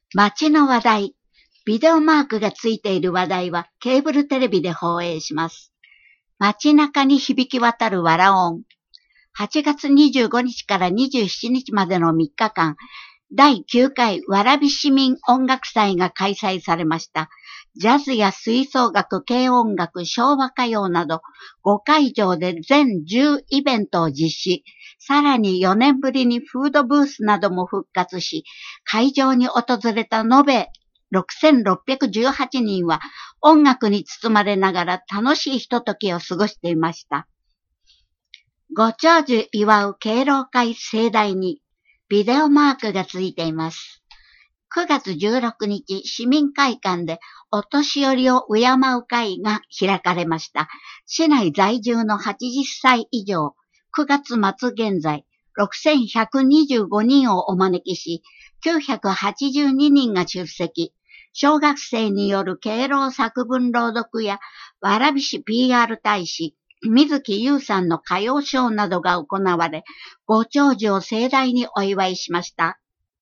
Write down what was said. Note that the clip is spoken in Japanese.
街の話題。ビデオマークがついている話題はケーブルテレビで放映します。街中に響き渡るわら音。8月25日から27日までの3日間、第9回蕨市民音楽祭が開催されました。ジャズや吹奏楽、軽音楽、昭和歌謡など5会場で全10イベントを実施。さらに4年ぶりにフードブースなども復活し、会場に訪れた延べ6618人は音楽に包まれながら楽しいひとときを過ごしていました。ご長寿祝う敬老会盛大にビデオマークがついています。9月16日、市民会館でお年寄りを敬う会が開かれました。市内在住の80歳以上、9月末現在、6125人をお招きし、982人が出席。小学生による敬老作文朗読や、蕨市 PR 大使、水木優さんの歌謡ショーなどが行われ、ご長寿を盛大にお祝いしました。